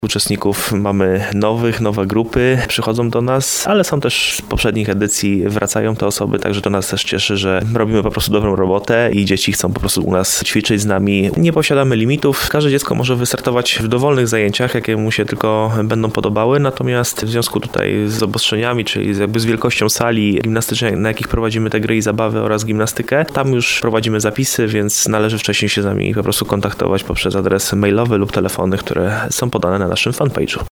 uczestników mamy nowe grupy przychodzą do nas, ale są też z poprzednich edycji, wracają te osoby, także to nas też cieszy, że robimy po prostu dobrą robotę i dzieci chcą po prostu u nas ćwiczyć z nami. Nie posiadamy limitów, każde dziecko może wystartować w dowolnych zajęciach, jakie mu się tylko będą podobały, natomiast w związku tutaj z obostrzeniami, czyli jakby z wielkością sali gimnastycznej, na jakich prowadzimy te gry i zabawy oraz gimnastykę, tam już prowadzimy zapisy, więc należy wcześniej się z nami po prostu kontaktować poprzez adres mailowy lub telefony, które są podane na naszym fanpage'u.